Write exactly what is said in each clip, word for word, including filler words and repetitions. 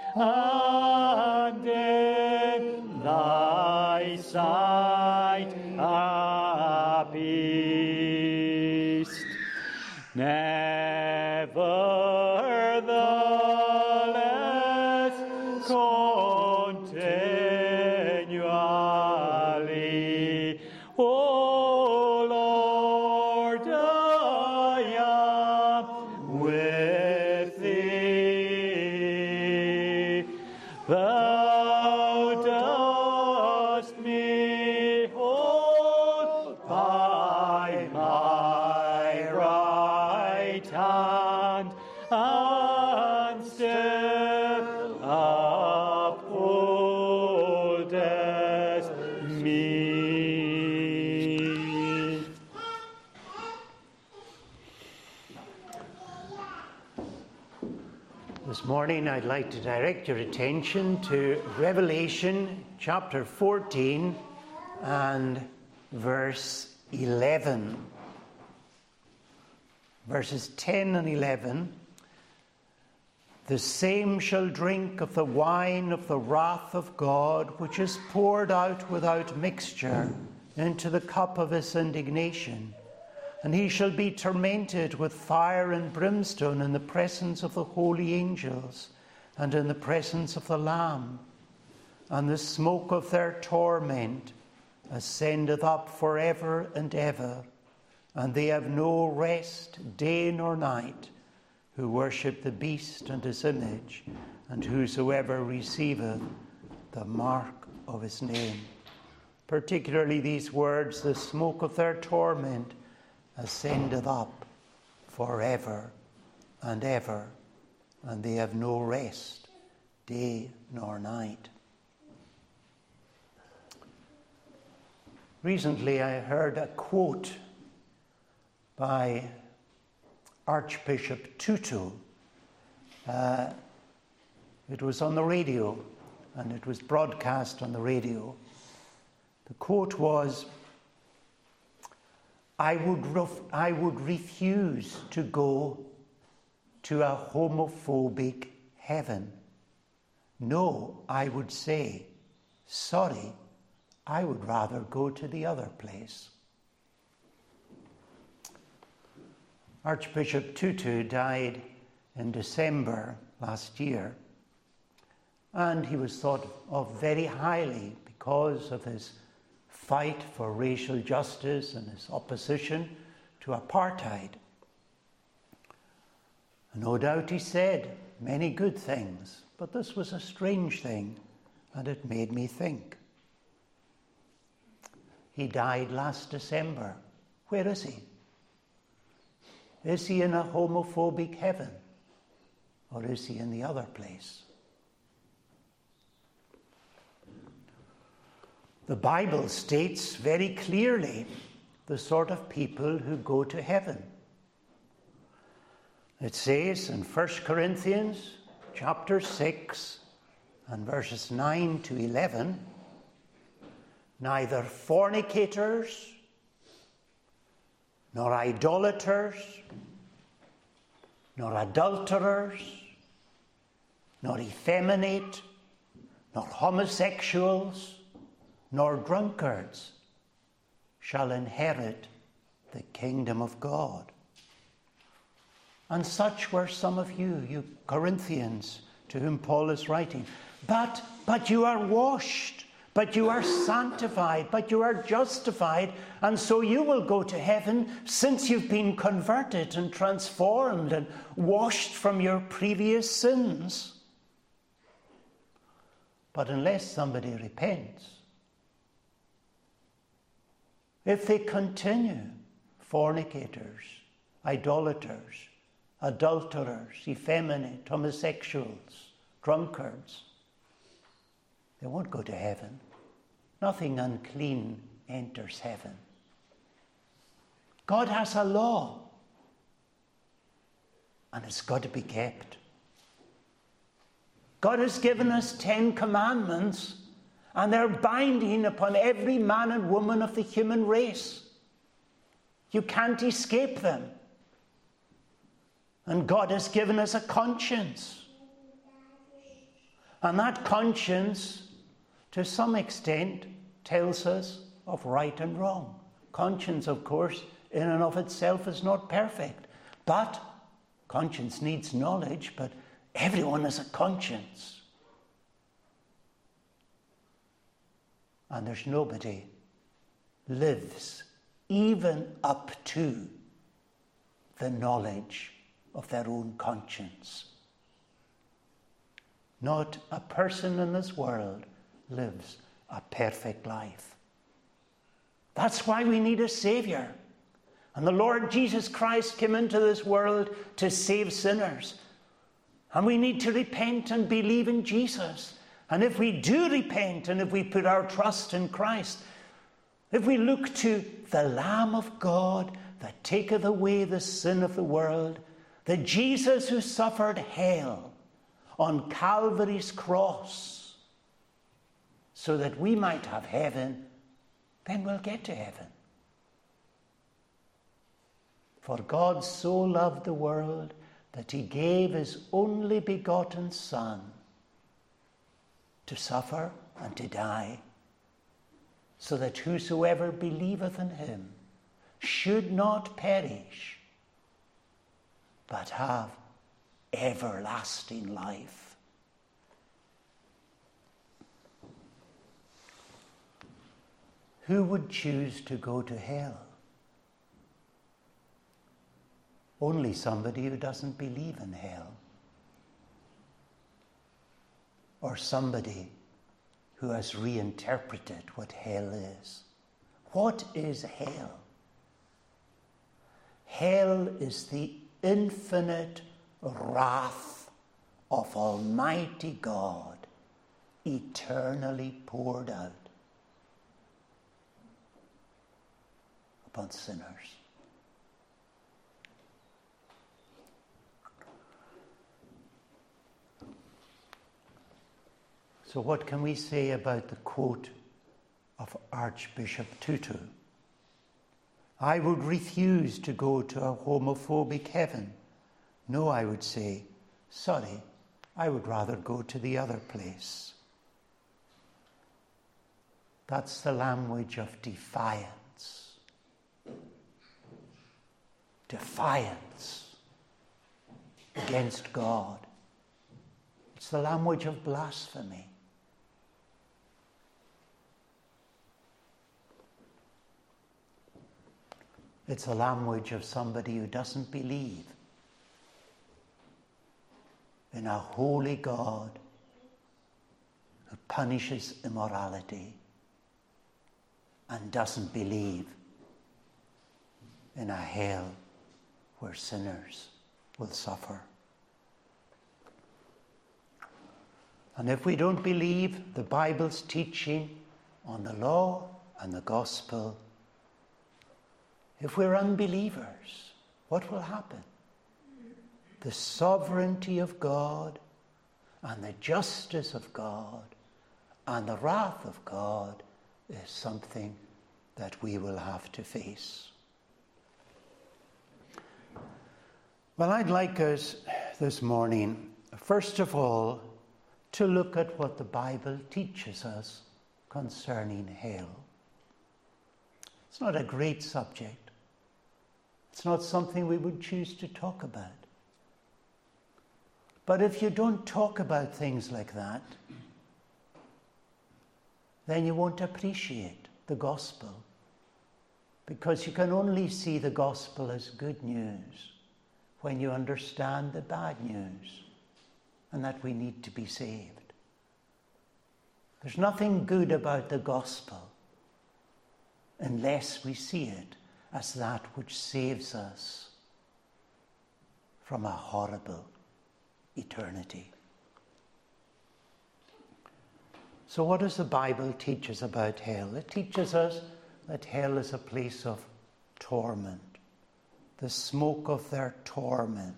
and in thy sight appeased. Nevertheless, continually, O Lord, I am with thee. Thou dost me hold by my right hand, and still upholdest me. This morning I'd like to direct your attention to Revelation chapter fourteen and verse eleven. Verses ten and eleven. The same shall drink of the wine of the wrath of God, which is poured out without mixture into the cup of his indignation. And he shall be tormented with fire and brimstone in the presence of the holy angels and in the presence of the Lamb. And the smoke of their torment ascendeth up forever and ever. And they have no rest day nor night, who worship the beast and his image, and whosoever receiveth the mark of his name. Particularly these words, the smoke of their torment ascendeth up forever and ever, and they have no rest day nor night. Recently I heard a quote by Archbishop Tutu. Uh, it was on the radio, and it was broadcast on the radio. The quote was, I would, ref- I would refuse to go to a homophobic heaven. No, I would say, sorry, I would rather go to the other place. Archbishop Tutu died in December last year, and he was thought of very highly because of his fight for racial justice and his opposition to apartheid. No doubt he said many good things, but this was a strange thing, and it made me think. He died last December. Where is he? Is he in a homophobic heaven, or is he in the other place? The Bible states very clearly the sort of people who go to heaven. It says in First Corinthians chapter six and verses nine to eleven, neither fornicators, nor idolaters, nor adulterers, nor effeminate, nor homosexuals, nor drunkards shall inherit the kingdom of God. And such were some of you, you Corinthians, to whom Paul is writing. But, but you are washed, but you are sanctified, but you are justified, and so you will go to heaven since you've been converted and transformed and washed from your previous sins. But unless somebody repents, if they continue fornicators, idolaters, adulterers, effeminate, homosexuals, drunkards, they won't go to heaven. Nothing unclean enters heaven. God has a law, and it's got to be kept. God has given us Ten Commandments, and they're binding upon every man and woman of the human race. You can't escape them. And God has given us a conscience. And that conscience, to some extent, tells us of right and wrong. Conscience, of course, in and of itself is not perfect. But conscience needs knowledge, but everyone has a conscience. And there's nobody lives even up to the knowledge of their own conscience. Not a person in this world lives a perfect life. That's why we need a Savior. And the Lord Jesus Christ came into this world to save sinners. And we need to repent and believe in Jesus. And if we do repent and if we put our trust in Christ, if we look to the Lamb of God that taketh away the sin of the world, the Jesus who suffered hell on Calvary's cross so that we might have heaven, then we'll get to heaven. For God so loved the world that he gave his only begotten Son to suffer and to die, so that whosoever believeth in him should not perish, but have everlasting life. Who would choose to go to hell? Only somebody who doesn't believe in hell. Or somebody who has reinterpreted what hell is. What is hell? Hell is the infinite wrath of Almighty God, eternally poured out upon sinners. So what can we say about the quote of Archbishop Tutu? I would refuse to go to a homophobic heaven. No, I would say, sorry, I would rather go to the other place. That's the language of defiance. Defiance against God. It's the language of blasphemy. It's a language of somebody who doesn't believe in a holy God who punishes immorality and doesn't believe in a hell where sinners will suffer. And if we don't believe the Bible's teaching on the law and the gospel, if we're unbelievers, what will happen? The sovereignty of God and the justice of God and the wrath of God is something that we will have to face. Well, I'd like us this morning, first of all, to look at what the Bible teaches us concerning hell. It's not a great subject. It's not something we would choose to talk about. But if you don't talk about things like that, then you won't appreciate the gospel, because you can only see the gospel as good news when you understand the bad news and that we need to be saved. There's nothing good about the gospel unless we see it as that which saves us from a horrible eternity. So what does the Bible teach us about hell? It teaches us that hell is a place of torment, the smoke of their torment,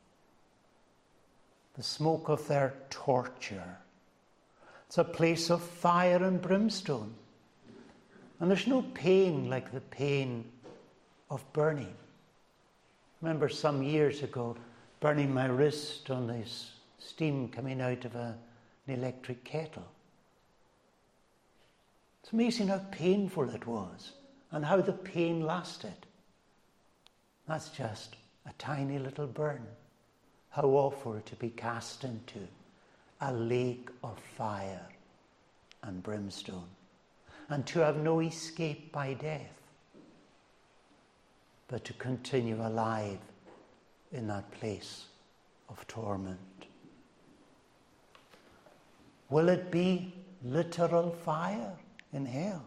the smoke of their torture. It's a place of fire and brimstone. And there's no pain like the pain of burning. I remember some years ago burning my wrist on this steam coming out of a an electric kettle. It's amazing how painful it was and how the pain lasted. That's just a tiny little burn. How awful to be cast into a lake of fire and brimstone, and to have no escape by death, but to continue alive in that place of torment. Will it be literal fire in hell?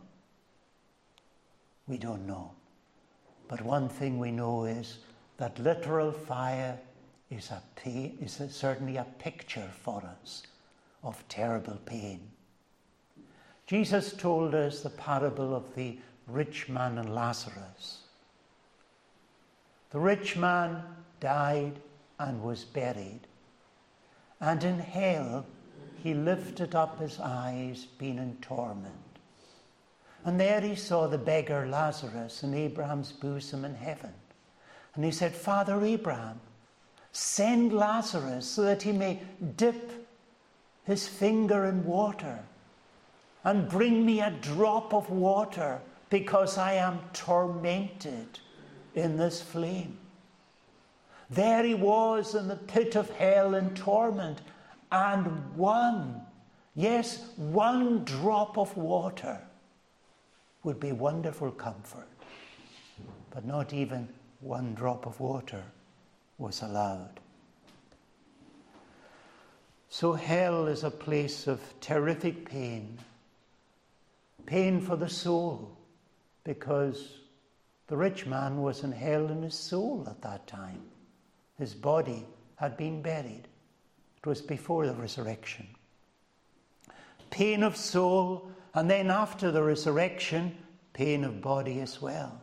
We don't know. But one thing we know is that literal fire is, a pain, is a, certainly a picture for us of terrible pain. Jesus told us the parable of the rich man and Lazarus. The rich man died and was buried, and in hell he lifted up his eyes, being in torment. And there he saw the beggar Lazarus in Abraham's bosom in heaven. And he said, Father Abraham, send Lazarus so that he may dip his finger in water and bring me a drop of water, because I am tormented in this flame. There he was in the pit of hell in torment, and one, yes, one drop of water would be wonderful comfort. But not even one drop of water was allowed. So hell is a place of terrific pain. Pain for the soul, because the rich man was in hell in his soul at that time. His body had been buried. It was before the resurrection. Pain of soul, and then after the resurrection, pain of body as well.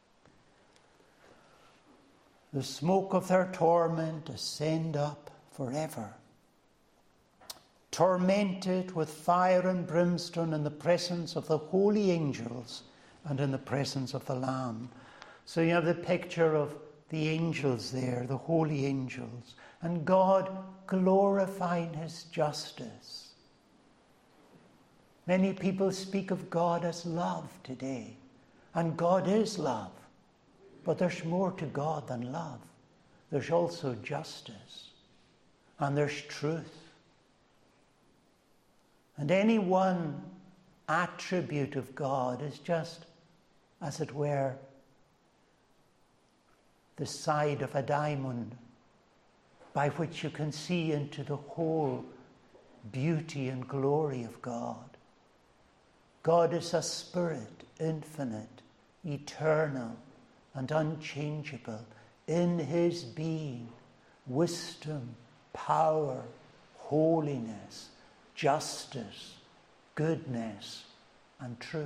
The smoke of their torment ascend up forever, tormented with fire and brimstone in the presence of the holy angels and in the presence of the Lamb. So you have the picture of the angels there, the holy angels, and God glorifying his justice. Many people speak of God as love today, and God is love. But there's more to God than love. There's also justice, and there's truth. And any one attribute of God is just, as it were, the side of a diamond by which you can see into the whole beauty and glory of God. God is a spirit, infinite, eternal, and unchangeable in his being, wisdom, power, holiness, justice, goodness, and truth.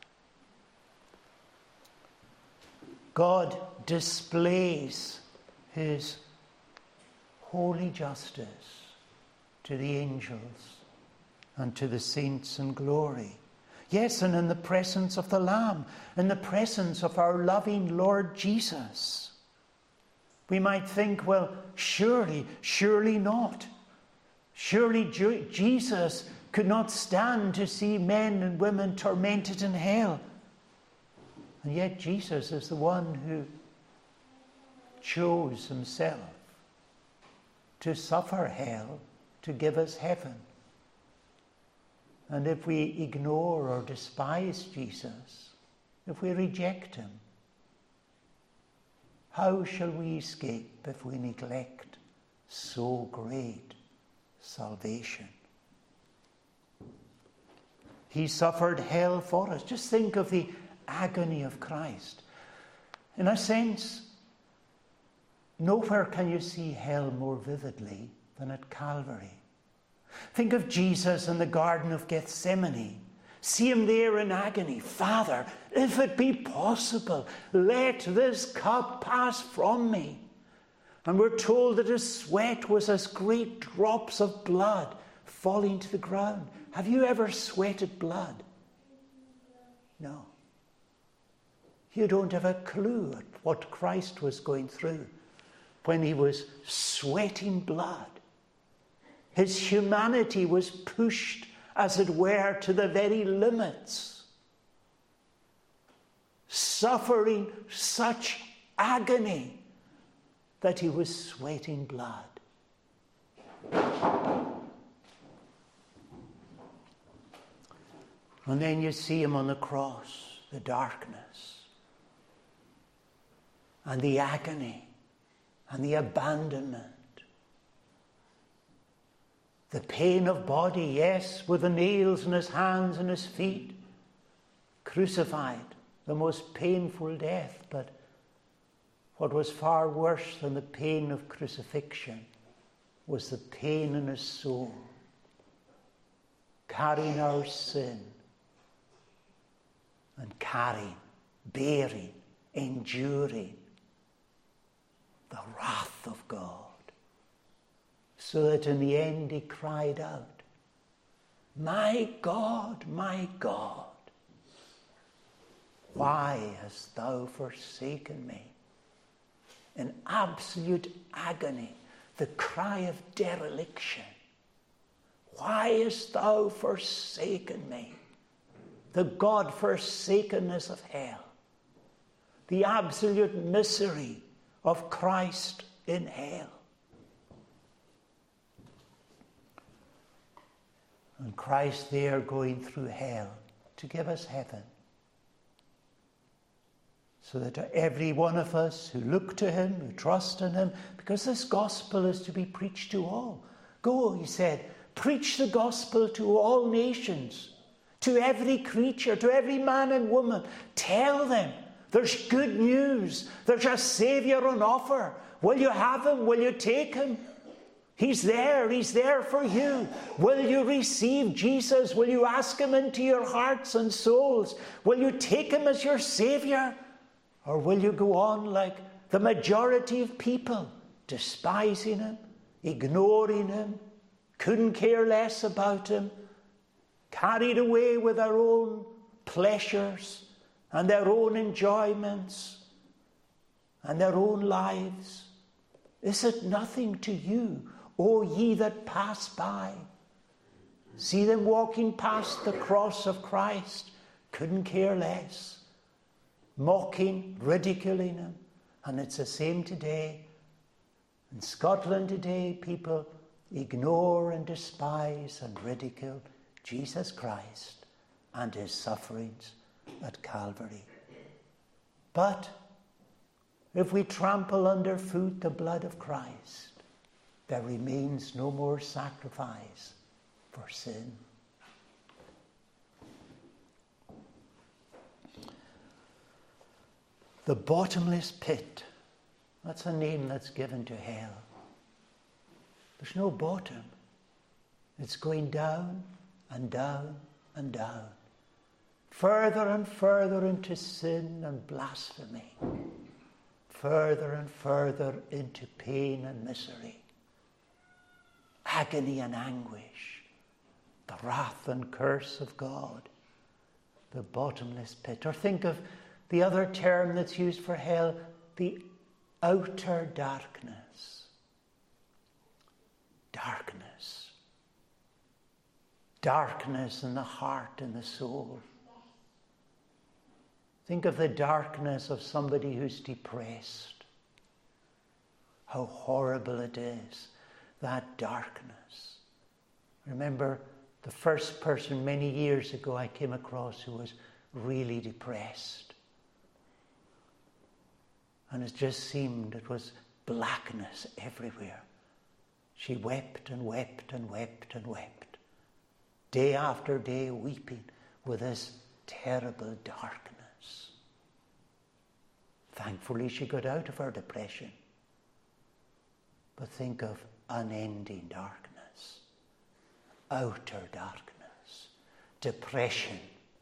God displays his holy justice to the angels and to the saints in glory. Yes, and in the presence of the Lamb, in the presence of our loving Lord Jesus. We might think, well, surely, surely not. Surely Jesus could not stand to see men and women tormented in hell. And yet Jesus is the one who chose himself to suffer hell to give us heaven. And if we ignore or despise Jesus, if we reject him, how shall we escape if we neglect so great salvation? He suffered hell for us. Just think of the agony of Christ. In a sense, nowhere can you see hell more vividly than at Calvary. Think of Jesus in the Garden of Gethsemane. See him there in agony. Father, if it be possible, let this cup pass from me. And we're told that his sweat was as great drops of blood falling to the ground. Have you ever sweated blood? No. You don't have a clue at what Christ was going through when he was sweating blood. His humanity was pushed, as it were, to the very limits, suffering such agony that he was sweating blood. And then you see him on the cross, the darkness and the agony and the abandonment. The pain of body, yes, with the nails in his hands and his feet, crucified, the most painful death. But what was far worse than the pain of crucifixion was the pain in his soul, carrying our sin and carrying, bearing, enduring the wrath of God. So that in the end he cried out, "My God, my God, why hast thou forsaken me?" In absolute agony, the cry of dereliction. "Why hast thou forsaken me?" The God-forsakenness of hell. The absolute misery of Christ in hell. And Christ there going through hell to give us heaven. So that every one of us who look to him, who trust in him, because this gospel is to be preached to all. Go, he said, preach the gospel to all nations, to every creature, to every man and woman. Tell them there's good news. There's a Saviour on offer. Will you have him? Will you take him? He's there. He's there for you. Will you receive Jesus? Will you ask him into your hearts and souls? Will you take him as your Saviour? Or will you go on like the majority of people, despising him, ignoring him, couldn't care less about him, carried away with their own pleasures and their own enjoyments and their own lives? Is it nothing to you, O ye that pass by? See them walking past the cross of Christ, couldn't care less, mocking, ridiculing him. And it's the same today. In Scotland today, people ignore and despise and ridicule Jesus Christ and his sufferings at Calvary. But if we trample underfoot the blood of Christ, there remains no more sacrifice for sin. The bottomless pit, that's a name that's given to hell. There's no bottom. It's going down and down and down, further and further into sin and blasphemy, further and further into pain and misery, agony and anguish, the wrath and curse of God, the bottomless pit. Or think of the other term that's used for hell, the outer darkness. Darkness. Darkness in the heart and the soul. Think of the darkness of somebody who's depressed. How horrible it is, that darkness. Remember the first person many years ago I came across who was really depressed. And it just seemed it was blackness everywhere. She wept and wept and wept and wept, day after day weeping with this terrible darkness. Thankfully she got out of her depression. But think of unending darkness, outer darkness, depression,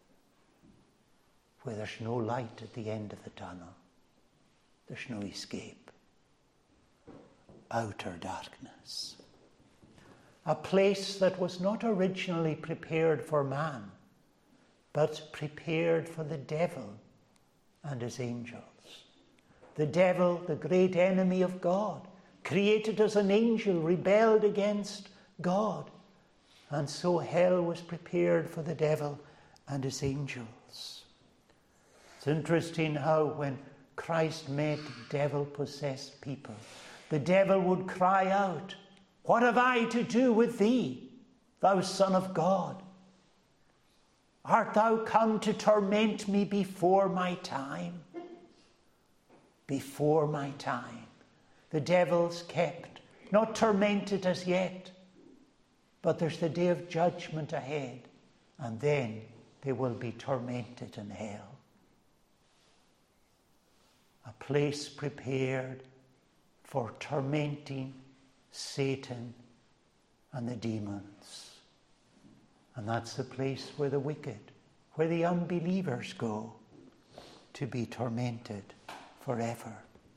where there's no light at the end of the tunnel. There's no escape. Outer darkness. A place that was not originally prepared for man, but prepared for the devil and his angels. The devil, the great enemy of God, created as an angel, rebelled against God. And so hell was prepared for the devil and his angels. It's interesting how when Christ met devil-possessed people, the devil would cry out, "What have I to do with thee, thou Son of God? Art thou come to torment me before my time?" Before my time. The devil's kept, not tormented as yet, but there's the day of judgment ahead, and then they will be tormented in hell. A place prepared for tormenting Satan and the demons. And that's the place where the wicked, where the unbelievers go to be tormented forever.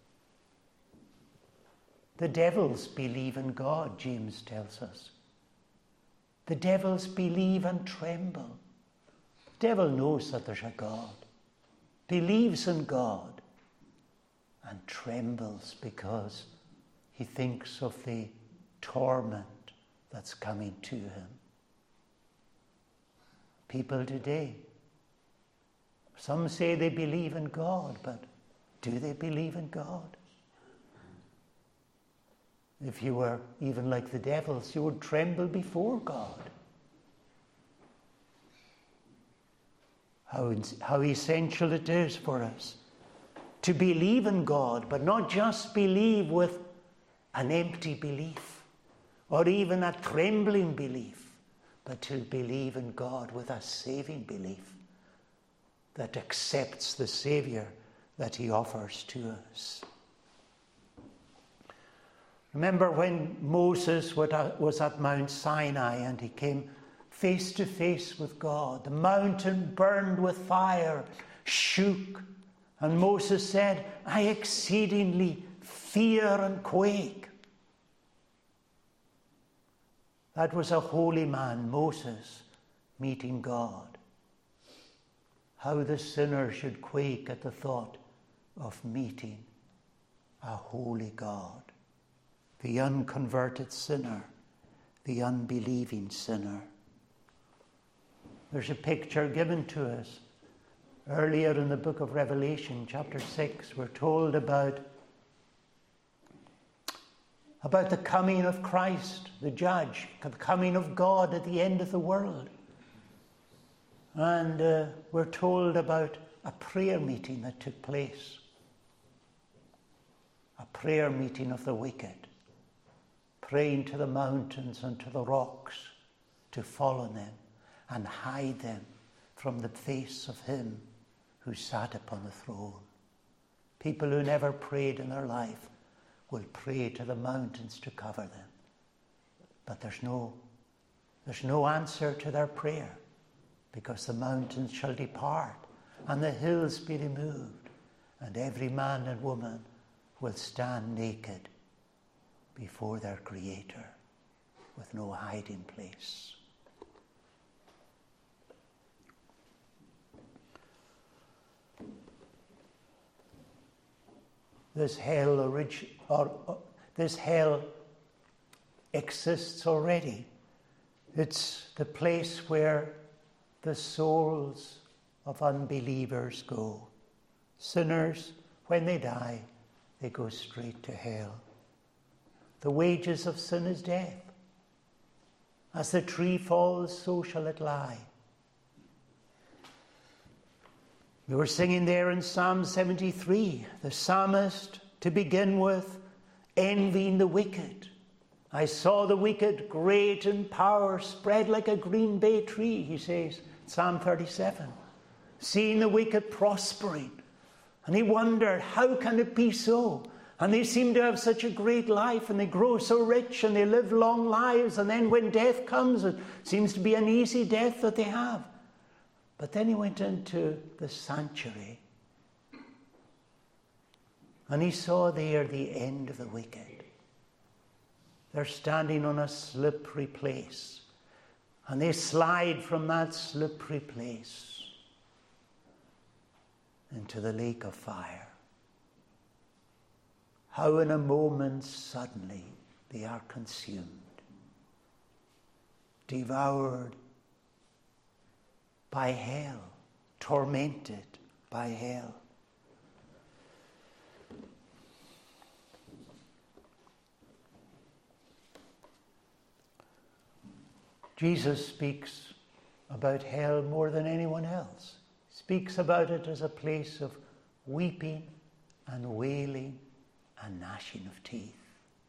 The devils believe in God, James tells us. The devils believe and tremble. The devil knows that there's a God, believes in God, and trembles because he thinks of the torment that's coming to him. People today, some say they believe in God, but do they believe in God? If you were even like the devils, you would tremble before God. How, how essential it is for us to believe in God, but not just believe with an empty belief or even a trembling belief, but to believe in God with a saving belief that accepts the Saviour that he offers to us. Remember when Moses was at Mount Sinai and he came face to face with God. The mountain burned with fire, shook, and Moses said, "I exceedingly fear and quake." That was a holy man, Moses, meeting God. How the sinner should quake at the thought of meeting a holy God. The unconverted sinner, the unbelieving sinner. There's a picture given to us earlier in the book of Revelation, chapter six. We're told about, about the coming of Christ, the judge, the coming of God at the end of the world. And uh, we're told about a prayer meeting that took place. A prayer meeting of the wicked, praying to the mountains and to the rocks to follow them and hide them from the face of him who sat upon the throne. People who never prayed in their life will pray to the mountains to cover them. But there's no, there's no answer to their prayer, because the mountains shall depart and the hills be removed, and every man and woman will stand naked before their Creator with no hiding place. This hell orig- or, or this hell exists already. It's the place where the souls of unbelievers go. Sinners, when they die, they go straight to hell. The wages of sin is death. As the tree falls, so shall it lie. We were singing there in Psalm seventy-three, the psalmist, to begin with, envying the wicked. I saw the wicked great in power, spread like a green bay tree, he says, Psalm thirty-seven. Seeing the wicked prospering. And he wondered, how can it be so? And they seem to have such a great life, and they grow so rich, and they live long lives, and then when death comes, it seems to be an easy death that they have. But then he went into the sanctuary, and he saw there the end of the wicked. They're standing on a slippery place, and they slide from that slippery place into the lake of fire. How in a moment suddenly they are consumed. devoured by hell, tormented by hell. Jesus speaks about hell more than anyone else. He speaks about it as a place of weeping and wailing and gnashing of teeth.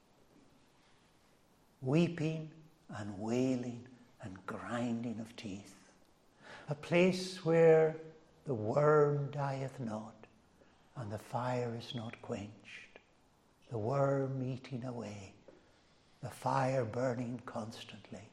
Weeping and wailing and grinding of teeth. A place where the worm dieth not and the fire is not quenched. The worm eating away, the fire burning constantly.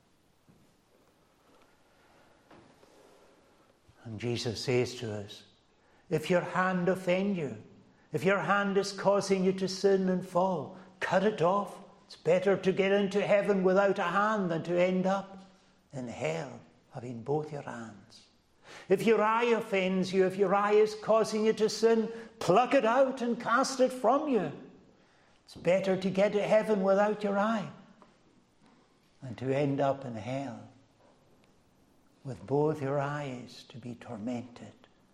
And Jesus says to us, if your hand offend you, if your hand is causing you to sin and fall, cut it off. It's better to get into heaven without a hand than to end up in hell having both your hands. If your eye offends you, if your eye is causing you to sin, pluck it out and cast it from you. It's better to get to heaven without your eye than to end up in hell with both your eyes to be tormented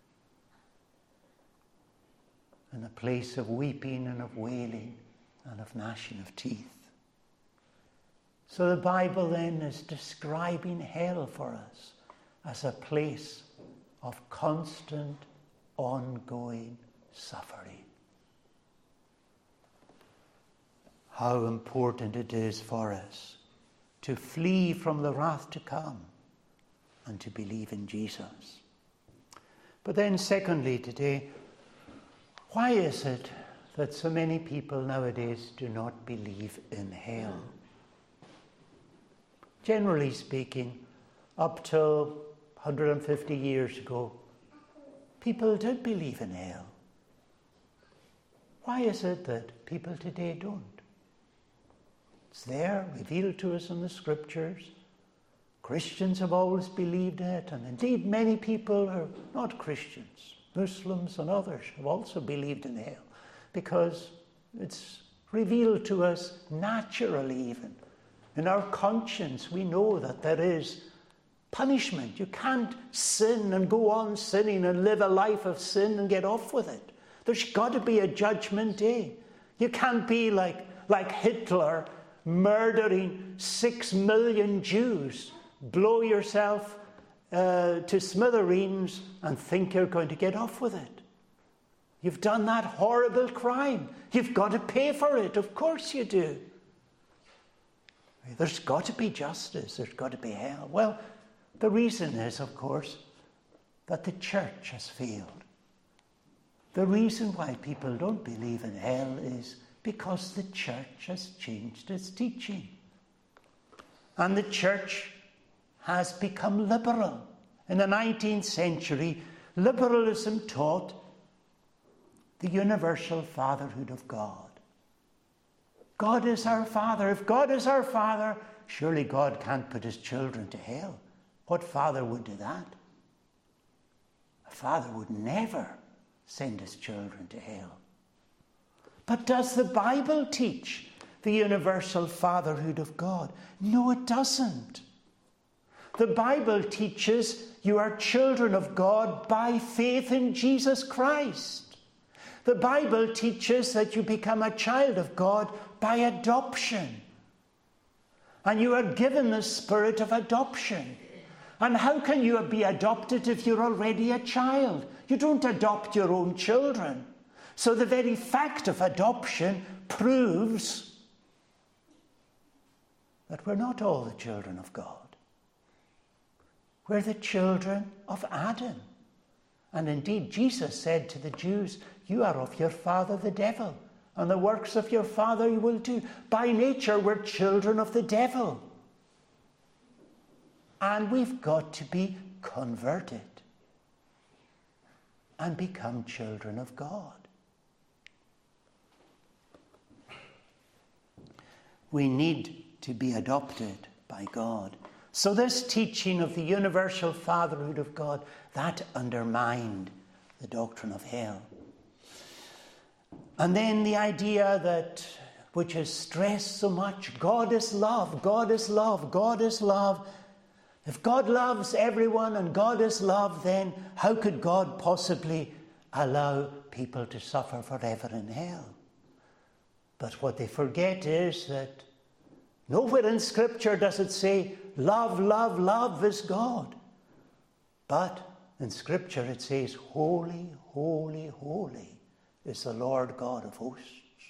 in a place of weeping and of wailing and of gnashing of teeth. So the Bible then is describing hell for us as a place of constant, ongoing suffering. How important it is for us to flee from the wrath to come and to believe in Jesus. But then secondly today, why is it that so many people nowadays do not believe in hell? Generally speaking, up till one hundred fifty years ago, people did believe in hell. Why is it that people today don't? It's there, revealed to us in the scriptures. Christians have always believed it, and indeed many people who are not Christians, Muslims and others, have also believed in hell, because it's revealed to us naturally even. In our conscience, we know that there is punishment. You can't sin and go on sinning and live a life of sin and get off with it. There's got to be a judgment day. You can't be like, like Hitler, murdering six million Jews, blow yourself uh, to smithereens and think you're going to get off with it. You've done that horrible crime. You've got to pay for it. Of course you do. There's got to be justice. There's got to be hell. Well, the reason is, of course, that the church has failed. The reason why people don't believe in hell is because the church has changed its teaching. And the church has become liberal. In the nineteenth century, liberalism taught the universal fatherhood of God. God is our Father. If God is our Father, surely God can't put his children to hell. What father would do that? A father would never send his children to hell. But does the Bible teach the universal fatherhood of God? No, it doesn't. The Bible teaches you are children of God by faith in Jesus Christ. The Bible teaches that you become a child of God by adoption. And you are given the spirit of adoption. And how can you be adopted if you're already a child? You don't adopt your own children. So the very fact of adoption proves that we're not all the children of God. We're the children of Adam. And indeed, Jesus said to the Jews, you are of your father the devil, and the works of your father you will do. By nature, we're children of the devil. And we've got to be converted and become children of God. We need to be adopted by God. So this teaching of the universal fatherhood of God, that undermined the doctrine of hell. And then the idea that which is stressed so much. God is love, God is love, God is love. If God loves everyone and God is love, then how could God possibly allow people to suffer forever in hell? But what they forget is that nowhere in Scripture does it say, love, love, love is God. But in Scripture it says, holy, holy, holy is the Lord God of hosts.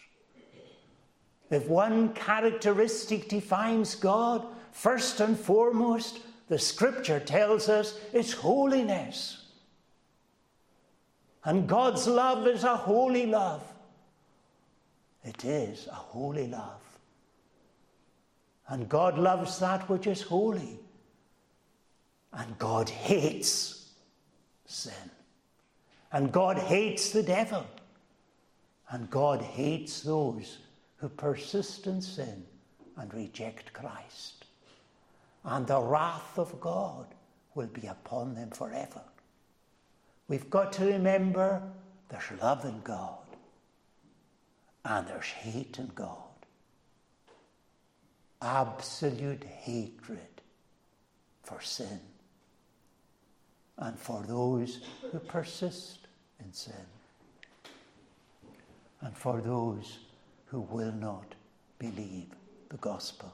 If one characteristic defines God, first and foremost, the Scripture tells us it's holiness. And God's love is a holy love. It is a holy love. And God loves that which is holy. And God hates sin. And God hates the devil. And God hates those who persist in sin and reject Christ. And the wrath of God will be upon them forever. We've got to remember there's love in God and there's hate in God. Absolute hatred for sin and for those who persist in sin and for those who will not believe the gospel.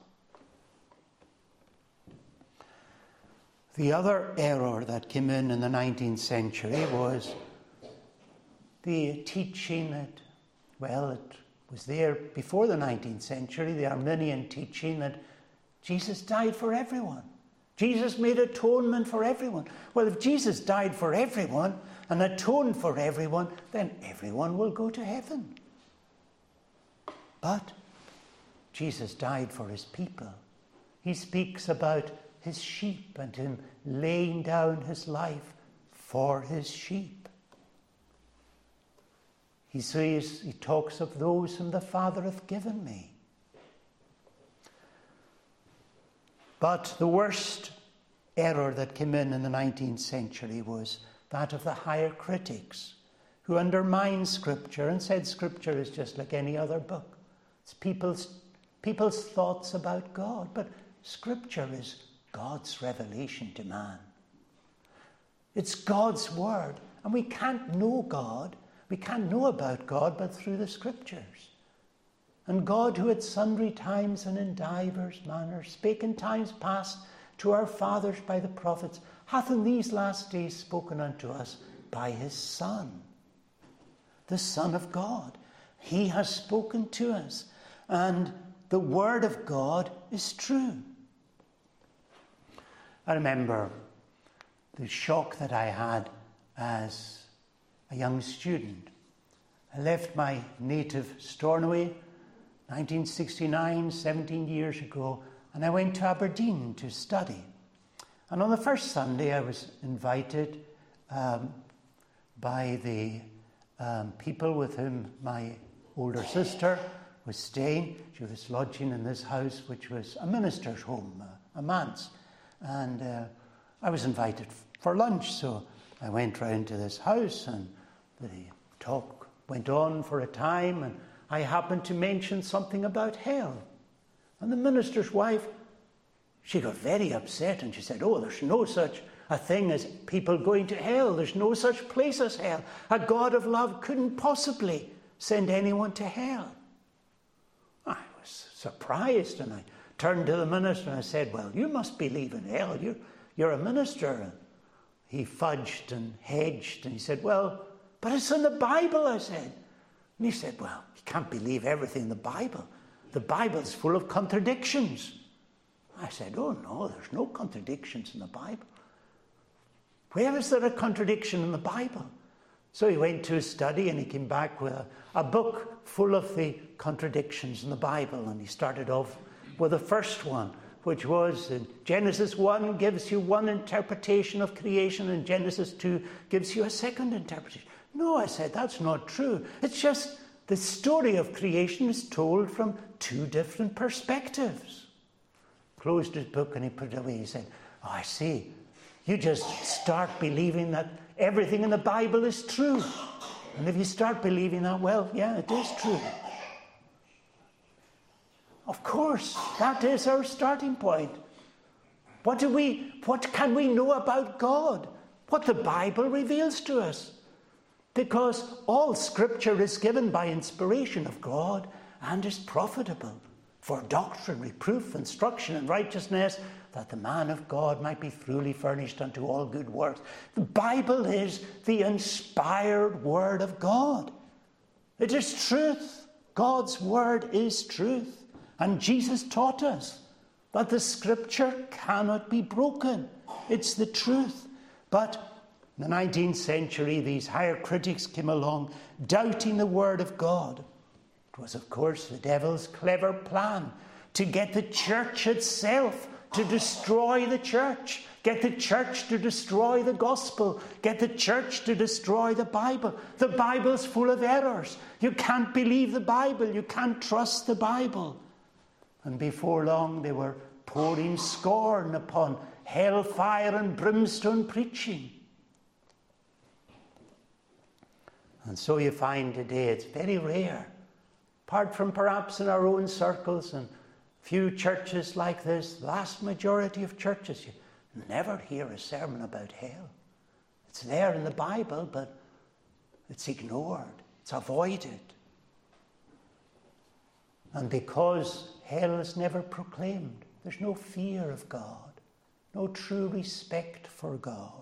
The other error that came in in the nineteenth century was the teaching that, well, it was there before the nineteenth century, the Arminian teaching that Jesus died for everyone. Jesus made atonement for everyone. Well, if Jesus died for everyone and atoned for everyone, then everyone will go to heaven. But Jesus died for his people. He speaks about his sheep and him laying down his life for his sheep. He says, he talks of those whom the Father hath given me. But the worst error that came in in the nineteenth century was that of the higher critics, who undermined Scripture and said Scripture is just like any other book. It's people's, people's thoughts about God. But Scripture is God's revelation to man. It's God's word. And we can't know God, we can't know about God but through the Scriptures. And God, who at sundry times and in divers manners spake in times past to our fathers by the prophets, hath in these last days spoken unto us by his Son, the Son of God. He has spoken to us, and the word of God is true. I remember the shock that I had as a young student. I left my native Stornoway, nineteen sixty-nine, seventeen years ago, and I went to Aberdeen to study. And on the first Sunday I was invited um, by the um, people with whom my older sister was staying. She was lodging in this house, which was a minister's home, a, a manse. And uh, I was invited for lunch, so I went round to this house, and the talk went on for a time, and I happened to mention something about hell. And the minister's wife, she got very upset, and she said, oh, there's no such a thing as people going to hell. There's no such place as hell. A God of love couldn't possibly send anyone to hell. I was surprised, and I turned to the minister and I said, well, you must believe in hell. You're, you're a minister. And he fudged and hedged, and he said, well, but it's in the Bible, I said. And he said, well, you can't believe everything in the Bible. The Bible's full of contradictions. I said, oh no, there's no contradictions in the Bible. Where is there a contradiction in the Bible? So he went to his study and he came back with a, a book full of the contradictions in the Bible. And he started off with the first one, which was in Genesis one gives you one interpretation of creation, and Genesis two gives you a second interpretation. No, I said, that's not true. It's just the story of creation is told from two different perspectives. Closed his book and he put it away. He said, oh, I see. You just start believing that everything in the Bible is true. And if you start believing that, well, yeah, it is true. Of course, that is our starting point. What do we, what can we know about God? What the Bible reveals to us. Because all Scripture is given by inspiration of God and is profitable for doctrine, reproof, instruction, and righteousness, that the man of God might be truly furnished unto all good works. The Bible is the inspired Word of God. It is truth. God's Word is truth. And Jesus taught us that the Scripture cannot be broken. It's the truth. But in the nineteenth century, these higher critics came along, doubting the Word of God. It was, of course, the devil's clever plan to get the church itself to destroy the church, get the church to destroy the gospel, get the church to destroy the Bible. The Bible's full of errors. You can't believe the Bible. You can't trust the Bible. And before long, they were pouring scorn upon hellfire and brimstone preaching. And so you find today it's very rare, apart from perhaps in our own circles and few churches like this, the vast majority of churches, you never hear a sermon about hell. It's there in the Bible, but it's ignored. It's avoided. And because hell is never proclaimed, there's no fear of God, no true respect for God.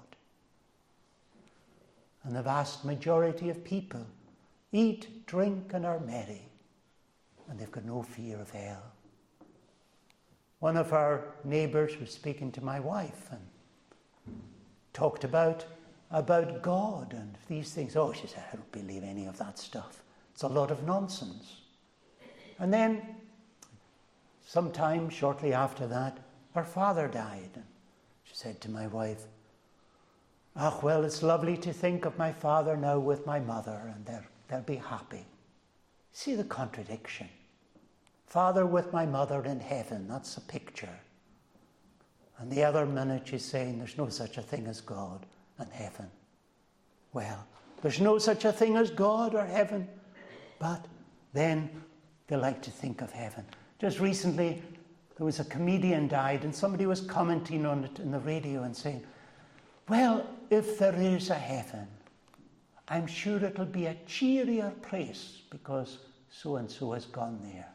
And the vast majority of people eat, drink, and are merry, and they've got no fear of hell. One of our neighbours was speaking to my wife and talked about, about God and these things. Oh, she said, I don't believe any of that stuff. It's a lot of nonsense. And then, sometime shortly after that, her father died. And she said to my wife, ah, well, it's lovely to think of my father now with my mother, and they're, they'll be happy. See the contradiction. Father with my mother in heaven, that's a picture. And the other minute she's saying there's no such a thing as God and heaven. Well, there's no such a thing as God or heaven, but then they like to think of heaven. Just recently, there was a comedian died, and somebody was commenting on it in the radio and saying, well, if there is a heaven, I'm sure it'll be a cheerier place because so-and-so has gone there.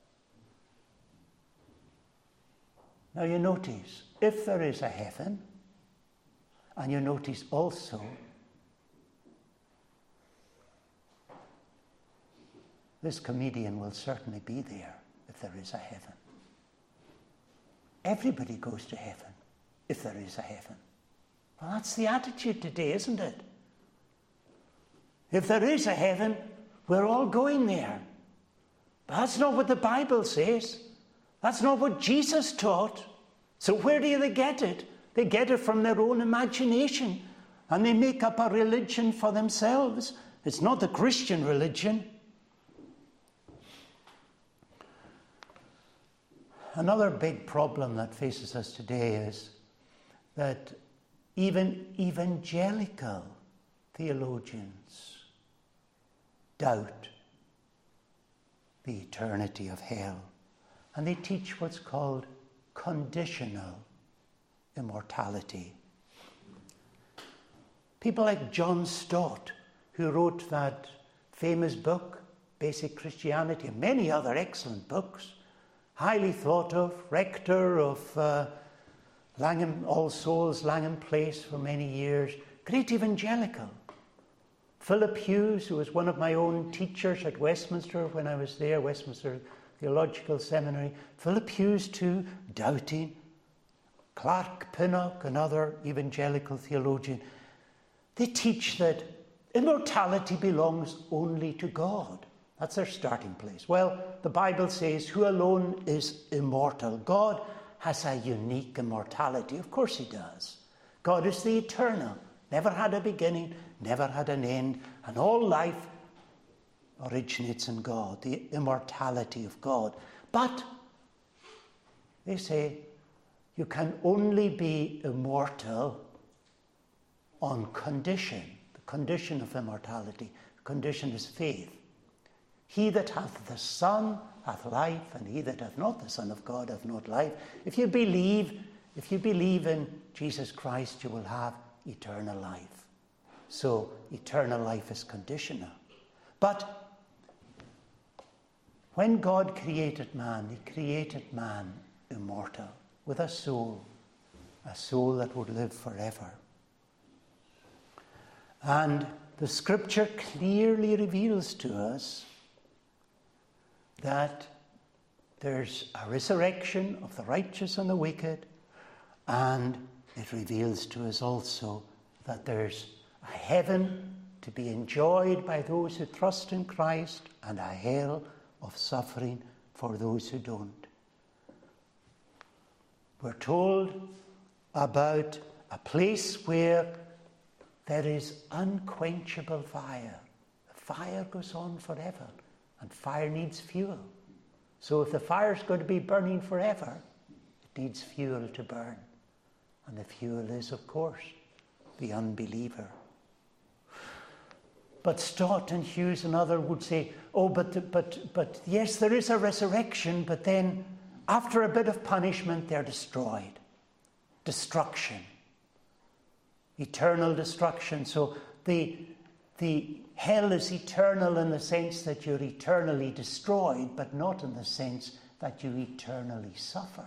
Now you notice, if there is a heaven, and you notice also, this comedian will certainly be there if there is a heaven. Everybody goes to heaven if there is a heaven. Well, that's the attitude today, isn't it? If there is a heaven, we're all going there. But that's not what the Bible says. That's not what Jesus taught. So where do they get it? They get it from their own imagination, and they make up a religion for themselves. It's not the Christian religion. Another big problem that faces us today is that even evangelical theologians doubt the eternity of hell. And they teach what's called conditional immortality. People like John Stott, who wrote that famous book, Basic Christianity, and many other excellent books, highly thought of, rector of uh, Langham, All Souls, Langham Place for many years, great evangelical. Philip Hughes, who was one of my own teachers at Westminster when I was there, Westminster Theological Seminary. Philip Hughes too, doubting. Clark Pinnock, another evangelical theologian. They teach that immortality belongs only to God. That's their starting place. Well, the Bible says, who alone is immortal? God has a unique immortality. Of course he does. God is the eternal. Never had a beginning, never had an end, and all life originates in God, the immortality of God. But they say you can only be immortal on condition. The condition of immortality, the condition is faith. He that hath the Son hath life, and he that hath not the Son of God hath not life. If you believe, if you believe in Jesus Christ, you will have eternal life. So eternal life is conditional. But when God created man, he created man immortal, with a soul, a soul that would live forever. And the scripture clearly reveals to us that there's a resurrection of the righteous and the wicked, and it reveals to us also that there's a heaven to be enjoyed by those who trust in Christ, and a hell of suffering for those who don't. We're told about a place where there is unquenchable fire. The fire goes on forever, and fire needs fuel. So if the fire's going to be burning forever, it needs fuel to burn. And the fuel is, of course, the unbeliever. But Stott and Hughes and others would say, oh, but, but, but yes, there is a resurrection, but then after a bit of punishment, they're destroyed. Destruction. Eternal destruction. So the, the hell is eternal in the sense that you're eternally destroyed, but not in the sense that you eternally suffer.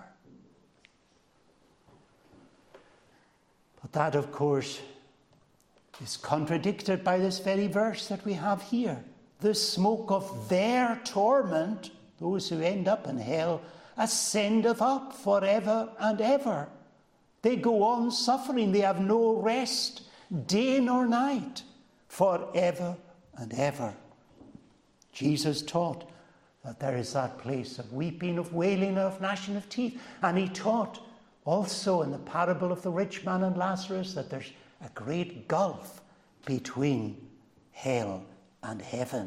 But that, of course, is contradicted by this very verse that we have here. The smoke of their torment, those who end up in hell, ascendeth up forever and ever. They go on suffering. They have no rest, day nor night, forever and ever. Jesus taught that there is that place of weeping, of wailing, of gnashing of teeth. And he taught also in the parable of the rich man and Lazarus that there's a great gulf between hell and heaven.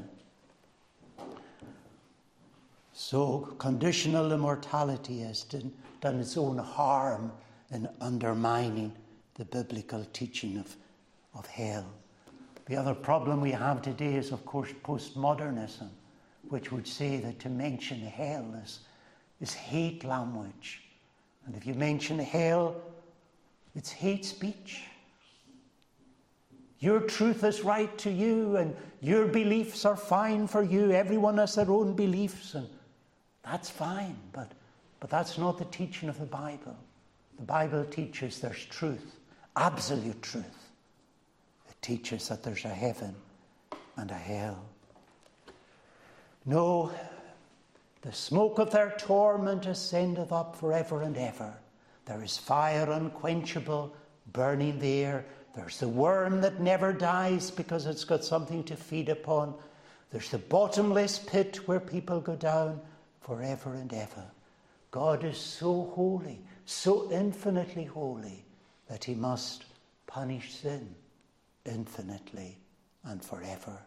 So conditional immortality has done, done its own harm in undermining the biblical teaching of, of hell. The other problem we have today is, of course, postmodernism, which would say that to mention hell is, is hate language. And if you mention hell, it's hate speech. Your truth is right to you, and your beliefs are fine for you. Everyone has their own beliefs, and that's fine, but, but that's not the teaching of the Bible. The Bible teaches there's truth, absolute truth. It teaches that there's a heaven and a hell. No, the smoke of their torment ascendeth up forever and ever. There is fire unquenchable burning there. There's the worm that never dies because it's got something to feed upon. There's the bottomless pit where people go down forever and ever. God is so holy, so infinitely holy, that he must punish sin infinitely and forever.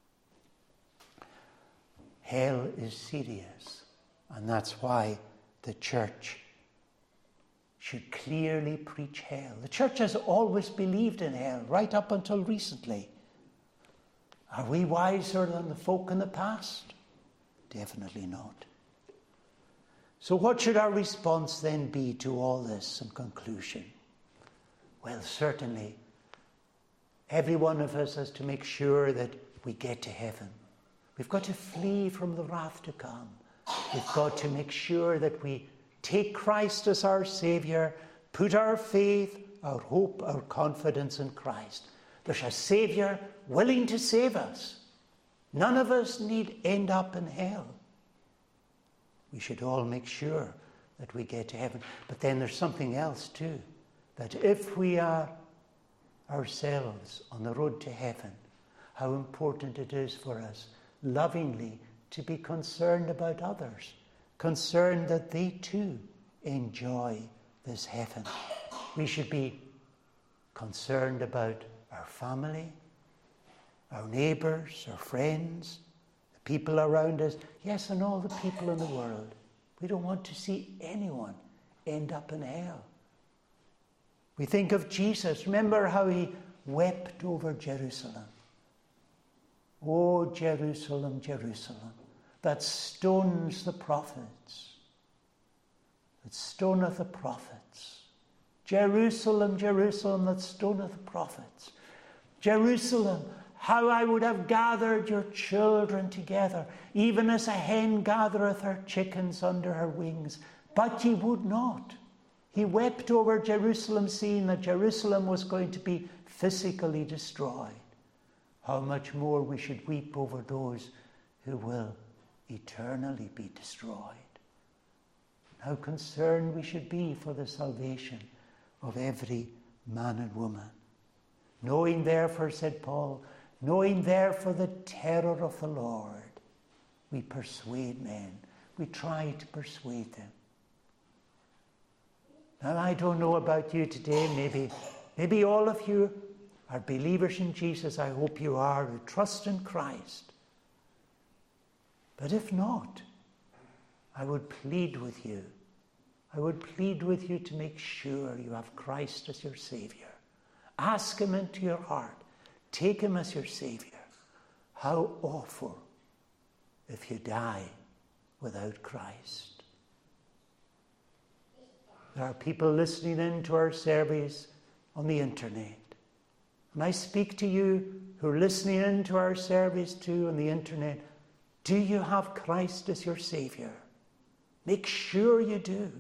Hell is serious, and that's why the church should clearly preach hell. The church has always believed in hell, right up until recently. Are we wiser than the folk in the past? Definitely not. So what should our response then be to all this in conclusion? Well, certainly, every one of us has to make sure that we get to heaven. We've got to flee from the wrath to come. We've got to make sure that we take Christ as our Saviour, put our faith, our hope, our confidence in Christ. There's a Saviour willing to save us. None of us need end up in hell. We should all make sure that we get to heaven. But then there's something else too, that if we are ourselves on the road to heaven, how important it is for us lovingly to be concerned about others, concerned that they too enjoy this heaven. We should be concerned about our family, our neighbours, our friends, the people around us, yes, and all the people in the world. We don't want to see anyone end up in hell. We think of Jesus. Remember how he wept over Jerusalem. Oh, Jerusalem, Jerusalem, that stones the prophets, that stoneth the prophets. Jerusalem, Jerusalem, that stoneth the prophets. Jerusalem, how I would have gathered your children together, even as a hen gathereth her chickens under her wings. But ye would not. He wept over Jerusalem, seeing that Jerusalem was going to be physically destroyed. How much more we should weep over those who will eternally be destroyed. How concerned we should be for the salvation of every man and woman. Knowing therefore, said Paul, knowing therefore the terror of the Lord, we persuade men. We try to persuade them. Now, I don't know about you today. Maybe, maybe all of you are believers in Jesus. I hope you are, who trust in Christ. But if not, I would plead with you. I would plead with you to make sure you have Christ as your Savior. Ask him into your heart. Take him as your Savior. How awful if you die without Christ. There are people listening in to our service on the internet. And I speak to you who are listening in to our service too on the internet. Do you have Christ as your Savior? Make sure you do.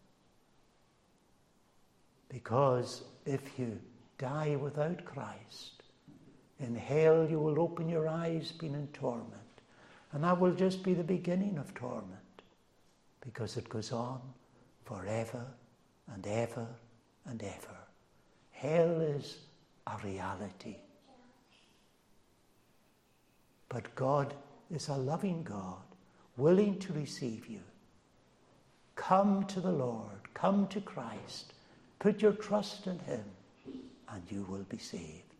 Because if you die without Christ, in hell you will open your eyes being in torment. And that will just be the beginning of torment. Because it goes on forever and ever and ever. Hell is a reality. But God is a loving God, willing to receive you. Come to the Lord. Come to Christ. Put your trust in him, and you will be saved.